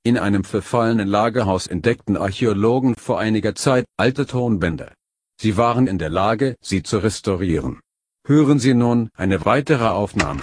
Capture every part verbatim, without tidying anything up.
In einem verfallenen Lagerhaus entdeckten Archäologen vor einiger Zeit alte Tonbänder. Sie waren in der Lage, sie zu restaurieren. Hören Sie nun eine weitere Aufnahme.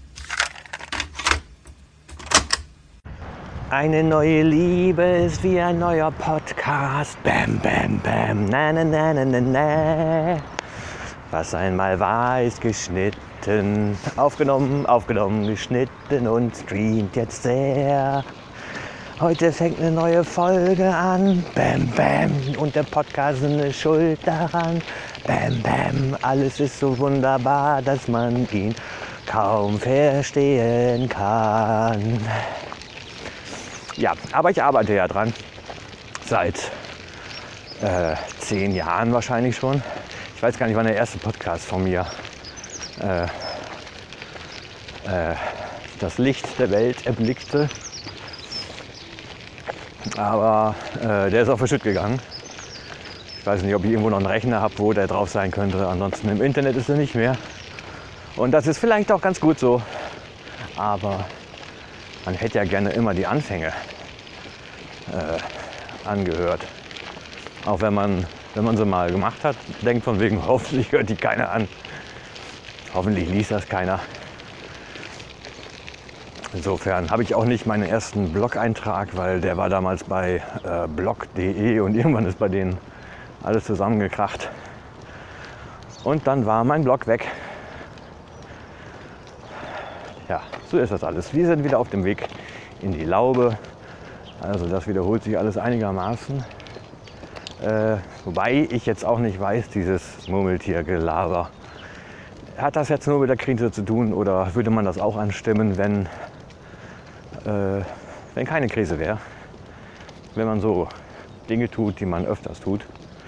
Eine neue Liebe ist wie ein neuer Podcast. Bam, bam, bam. Na, na, na, na, na, na. Was einmal war, ist geschnitten. Aufgenommen, aufgenommen, geschnitten und streamt jetzt sehr. Heute fängt eine neue Folge an. Bam, bam. Und der Podcast ist eine Schuld daran. Bam, bam. Alles ist so wunderbar, dass man ihn kaum verstehen kann. Ja, aber ich arbeite ja dran. Seit äh, zehn Jahren wahrscheinlich schon. Ich weiß gar nicht, wann der erste Podcast von mir äh, äh, das Licht der Welt erblickte. Aber äh, der ist auch verschütt gegangen. Ich weiß nicht, ob ich irgendwo noch einen Rechner habe, wo der drauf sein könnte. Ansonsten im Internet ist er nicht mehr. Und das ist vielleicht auch ganz gut so. Aber man hätte ja gerne immer die Anfänge äh, angehört. Auch wenn man, wenn man sie mal gemacht hat, denkt von wegen, hoffentlich hört die keiner an. Hoffentlich liest das keiner. Insofern habe ich auch nicht meinen ersten Blog-Eintrag, weil der war damals bei äh, blog punkt de und irgendwann ist bei denen alles zusammengekracht. Und dann war mein Blog weg. Ja, so ist das alles. Wir sind wieder auf dem Weg in die Laube. Also das wiederholt sich alles einigermaßen. Äh, wobei ich jetzt auch nicht weiß, dieses Murmeltiergelaber. Hat das jetzt nur mit der Krise zu tun oder würde man das auch anstimmen, wenn, äh, wenn keine Krise wäre? Wenn man so Dinge tut, die man öfters tut.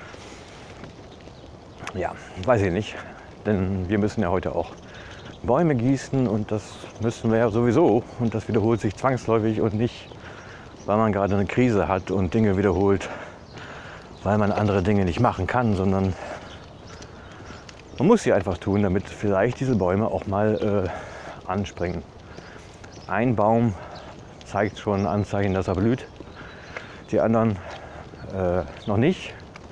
Ja, weiß ich nicht. Denn wir müssen ja heute auch Bäume gießen und das müssen wir ja sowieso. Und das wiederholt sich zwangsläufig und nicht, weil man gerade eine Krise hat und Dinge wiederholt, weil man andere Dinge nicht machen kann, sondern man muss sie einfach tun, damit vielleicht diese Bäume auch mal äh, anspringen. Ein Baum zeigt schon Anzeichen, dass er blüht, die anderen äh, noch nicht.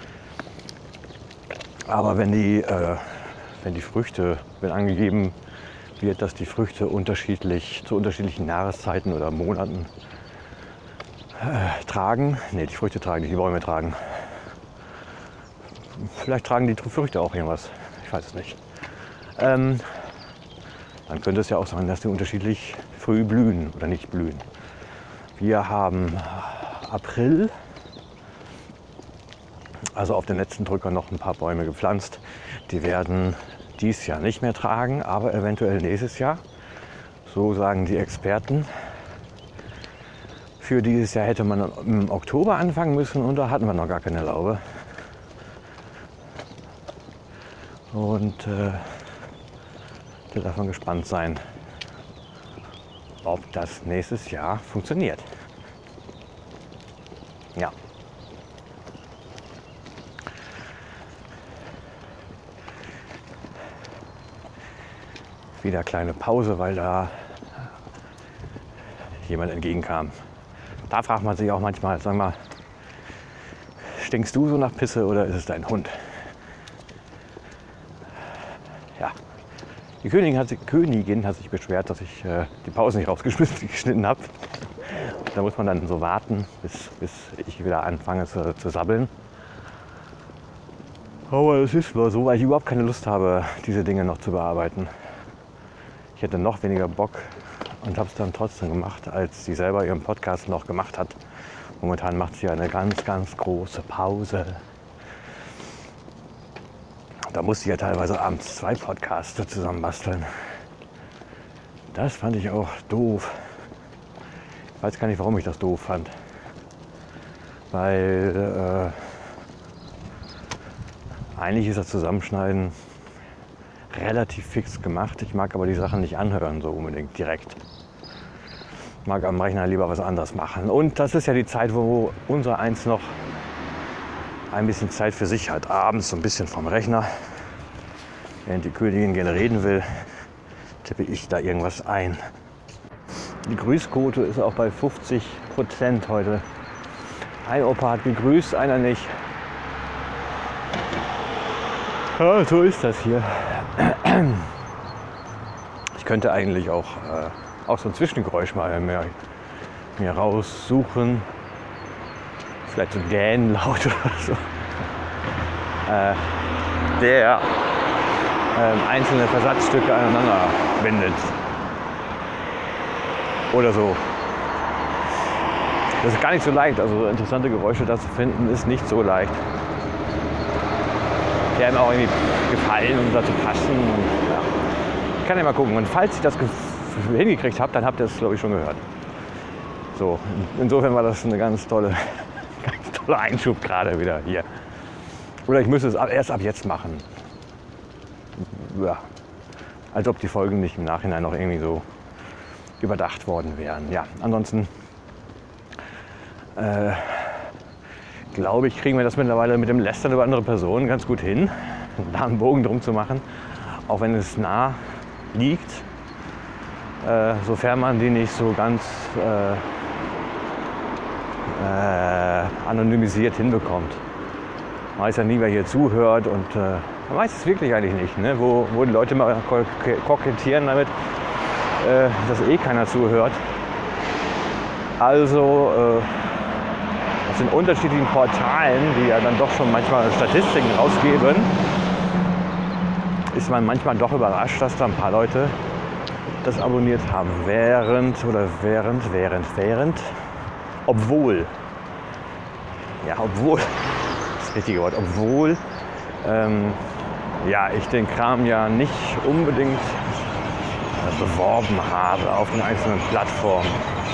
Aber wenn die, äh, wenn die Früchte, wenn angegeben wird, dass die Früchte unterschiedlich zu unterschiedlichen Jahreszeiten oder Monaten äh, tragen, ne, die Früchte tragen, nicht die Bäume tragen. Vielleicht tragen die Früchte auch irgendwas. Ich weiß es nicht. Ähm, dann könnte es ja auch sein, dass die unterschiedlich früh blühen oder nicht blühen. Wir haben April, also auf den letzten Drücker noch ein paar Bäume gepflanzt. Die werden dies Jahr nicht mehr tragen, aber eventuell nächstes Jahr. So sagen die Experten. Für dieses Jahr hätte man im Oktober anfangen müssen und da hatten wir noch gar keine Laube. Und äh, da darf man gespannt sein, ob das nächstes Jahr funktioniert. Ja. Wieder kleine Pause, weil da jemand entgegenkam. Da fragt man sich auch manchmal, sag mal, stinkst du so nach Pisse oder ist es dein Hund? Ja, die Königin hat, sich, Königin hat sich beschwert, dass ich äh, die Pause nicht rausgeschnitten habe. Da muss man dann so warten, bis, bis ich wieder anfange zu, zu sabbeln. Aber es ist nur so, weil ich überhaupt keine Lust habe, diese Dinge noch zu bearbeiten. Ich hätte noch weniger Bock und habe es dann trotzdem gemacht, als sie selber ihren Podcast noch gemacht hat. Momentan macht sie eine ganz, ganz große Pause. Da musste ich ja teilweise abends zwei Podcasts zusammen basteln. Das fand ich auch doof. Ich weiß gar nicht, warum ich das doof fand. Weil äh, eigentlich ist das Zusammenschneiden relativ fix gemacht. Ich mag aber die Sachen nicht anhören, so unbedingt direkt. Ich mag am Rechner lieber was anderes machen. Und das ist ja die Zeit, wo unser Eins noch ein bisschen Zeit für sich hat. Abends so ein bisschen vom Rechner. Während die Königin gerne reden will, tippe ich da irgendwas ein. Die Grüßquote ist auch bei fünfzig Prozent heute. Ein Opa hat gegrüßt, einer nicht. Ja, so ist das hier. Ich könnte eigentlich auch, äh, auch so ein Zwischengeräusch mal mehr, mir raussuchen. Vielleicht so ein Gähnenlaut oder so. Äh, der äh, einzelne Versatzstücke aneinander bindet. Oder so. Das ist gar nicht so leicht. Also interessante Geräusche da zu finden, ist nicht so leicht. Die einem auch irgendwie gefallen und dazu passen. Und, ja. Ich kann ja mal gucken. Und falls ich das hingekriegt habe, dann habt ihr es, glaube ich, schon gehört. So, insofern war das eine ganz tolle, ganz toller Einschub gerade wieder hier. Oder ich müsste es erst ab jetzt machen. Ja. Als ob die Folgen nicht im Nachhinein noch irgendwie so überdacht worden wären. Ja, ansonsten äh, glaube ich, kriegen wir das mittlerweile mit dem Lästern über andere Personen ganz gut hin, da einen Bogen drum zu machen, auch wenn es nah liegt, äh, sofern man die nicht so ganz äh, äh, anonymisiert hinbekommt. Man weiß ja nie, wer hier zuhört und äh, man weiß es wirklich eigentlich nicht, ne? wo, wo die Leute mal kokettieren damit, äh, dass eh keiner zuhört. Also äh, auf den unterschiedlichen Portalen, die ja dann doch schon manchmal Statistiken rausgeben, ist man manchmal doch überrascht, dass da ein paar Leute das abonniert haben. Während oder während, während, während, obwohl, ja, obwohl, das richtige Wort, obwohl ähm, ja, ich den Kram ja nicht unbedingt äh, beworben habe auf den einzelnen Plattformen.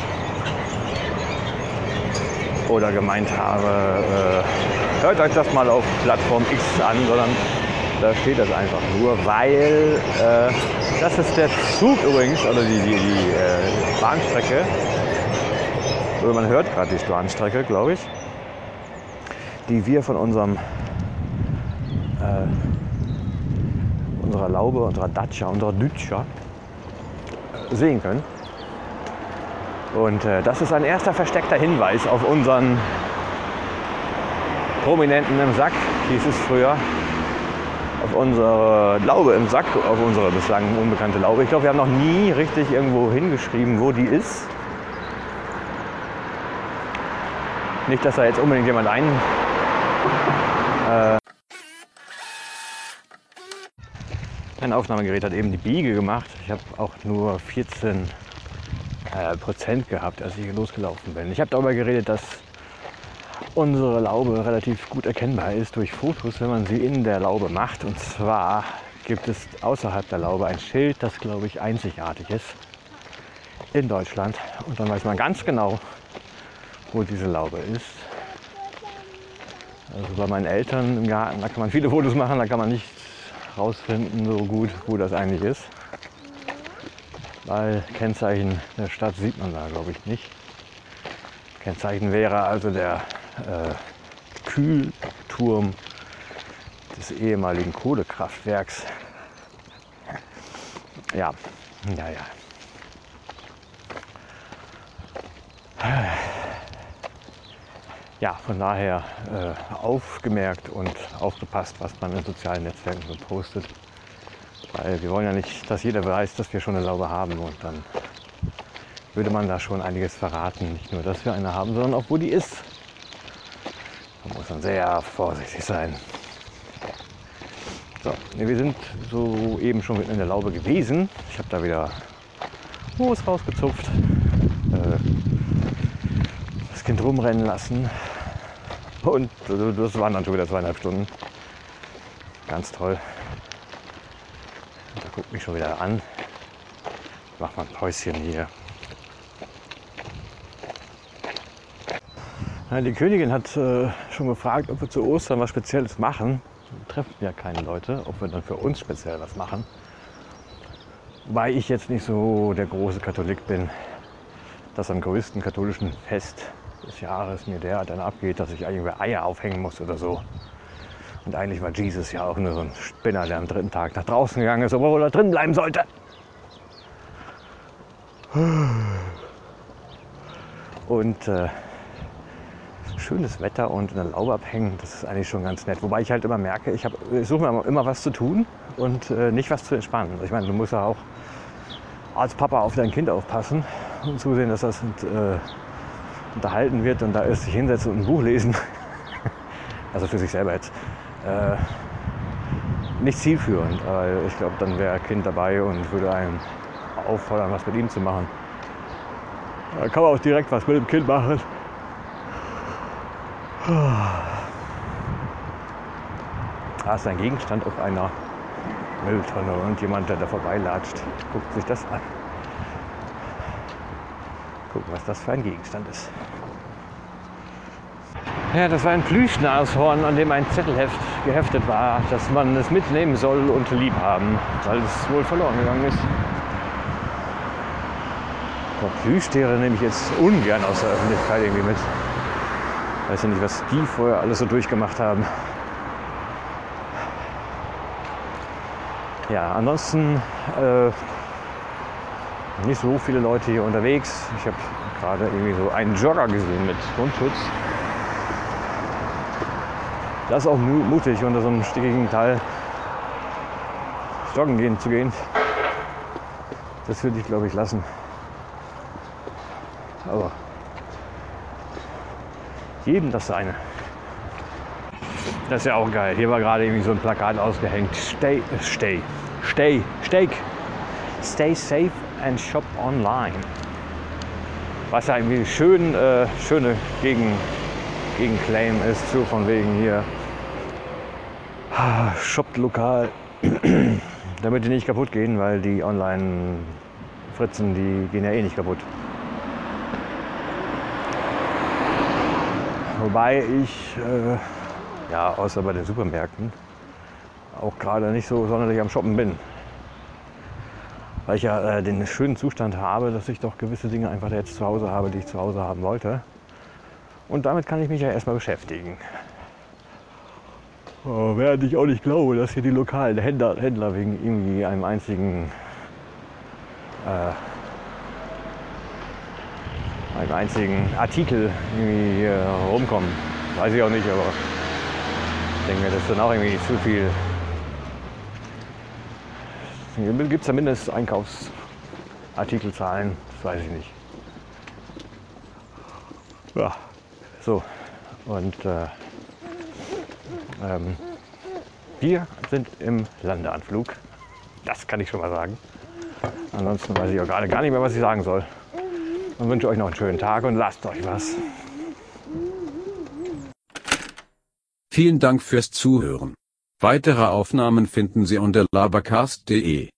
Oder gemeint habe, äh, hört euch das mal auf Plattform X an, sondern da steht das einfach nur, weil äh, das ist der Zug übrigens, oder die, die, die äh, Bahnstrecke, oder man hört gerade die Bahnstrecke, glaube ich, die wir von unserem äh, unserer Laube, unserer Dacia, unserer Dacia äh, sehen können. Und äh, das ist ein erster versteckter Hinweis auf unseren Prominenten im Sack, hieß es früher. Auf unsere Laube im Sack, auf unsere bislang unbekannte Laube. Ich glaube, wir haben noch nie richtig irgendwo hingeschrieben, wo die ist. Nicht, dass da jetzt unbedingt jemand ein... Äh, ein Aufnahmegerät hat eben die Biege gemacht. Ich habe auch nur vierzehn äh, Prozent gehabt, als ich losgelaufen bin. Ich habe darüber geredet, dass unsere Laube relativ gut erkennbar ist durch Fotos, wenn man sie in der Laube macht. Und zwar gibt es außerhalb der Laube ein Schild, das, glaube ich, einzigartig ist in Deutschland. Und dann weiß man ganz genau, wo diese Laube ist. Also bei meinen Eltern im Garten, da kann man viele Fotos machen, da kann man nicht rausfinden so gut, wo das eigentlich ist. Weil Kennzeichen der Stadt sieht man da, glaube ich, nicht. Kennzeichen wäre also der äh, Kühlturm des ehemaligen Kohlekraftwerks. Ja, ja, ja. Ja, von daher äh, aufgemerkt und aufgepasst, was man in sozialen Netzwerken so postet. Weil wir wollen ja nicht, dass jeder weiß, dass wir schon eine Laube haben. Und dann würde man da schon einiges verraten. Nicht nur, dass wir eine haben, sondern auch, wo die ist. Da muss man sehr vorsichtig sein. So, wir sind so eben schon in der Laube gewesen. Ich habe da wieder Moos rausgezupft. Äh, das Kind rumrennen lassen. Und das waren dann schon wieder zweieinhalb Stunden. Ganz toll. Da guckt mich schon wieder an. Ich mach mal ein Päuschen hier. Ja, die Königin hat äh, schon gefragt, ob wir zu Ostern was Spezielles machen. Wir treffen ja keine Leute, ob wir dann für uns speziell was machen. Weil ich jetzt nicht so der große Katholik bin, dass am größten katholischen Fest des Jahres mir der dann abgeht, dass ich irgendwie Eier aufhängen muss oder so. Und eigentlich war Jesus ja auch nur so ein Spinner, der am dritten Tag nach draußen gegangen ist, obwohl er drin bleiben sollte. Und äh, schönes Wetter und in der Laube abhängen, das ist eigentlich schon ganz nett. Wobei ich halt immer merke, ich, hab, ich suche mir immer was zu tun und äh, nicht was zu entspannen. Ich meine, du musst ja auch als Papa auf dein Kind aufpassen und zusehen, dass das äh, unterhalten wird und da ist sich hinsetzen und ein Buch lesen. Also für sich selber jetzt. Äh, nicht zielführend, weil ich glaube, dann wäre ein Kind dabei und würde einen auffordern, was mit ihm zu machen. Da kann man auch direkt was mit dem Kind machen. Da ist ein Gegenstand auf einer Mülltonne und jemand, der da vorbeilatscht, guckt sich das an. Gucken, was das für ein Gegenstand ist. Ja, das war ein Plüschnashorn, an dem ein Zettelheft geheftet war, dass man es mitnehmen soll und lieb haben, weil es wohl verloren gegangen ist. Aber Plüschtiere nehme ich jetzt ungern aus der Öffentlichkeit irgendwie mit. Ich weiß ja nicht, was die vorher alles so durchgemacht haben. Ja, ansonsten äh, nicht so viele Leute hier unterwegs. Ich habe gerade irgendwie so einen Jogger gesehen mit Mundschutz. Das ist auch mutig, unter so einem stickigen Teil joggen gehen zu gehen. Das würde ich, glaube ich, lassen. Aber jedem das seine. Das ist ja auch geil. Hier war gerade irgendwie so ein Plakat ausgehängt. Stay, stay, stay, steak. Stay safe and shop online. Was ja irgendwie schön, äh, schöne Gegen, Gegenclaim ist, so von wegen hier. Shoppt lokal, damit die nicht kaputt gehen, weil die Online-Fritzen, die gehen ja eh nicht kaputt. Wobei ich, äh, ja, außer bei den Supermärkten, auch gerade nicht so sonderlich am Shoppen bin. Weil ich ja äh, den schönen Zustand habe, dass ich doch gewisse Dinge einfach jetzt zu Hause habe, die ich zu Hause haben wollte. Und damit kann ich mich ja erstmal beschäftigen. Oh, während ich auch nicht glaube, dass hier die lokalen Händler, Händler wegen irgendwie einem einzigen äh, einem einzigen Artikel irgendwie hier rumkommen. Weiß ich auch nicht, aber ich denke mir, das ist dann auch irgendwie zu viel. Gibt es da mindestens Einkaufsartikelzahlen? Das weiß ich nicht. Ja, so. Und äh, ähm, wir sind im Landeanflug. Das kann ich schon mal sagen. Ansonsten weiß ich auch gerade gar nicht mehr, was ich sagen soll. Und wünsche euch noch einen schönen Tag und lasst euch was. Vielen Dank fürs Zuhören. Weitere Aufnahmen finden Sie unter labercast punkt de.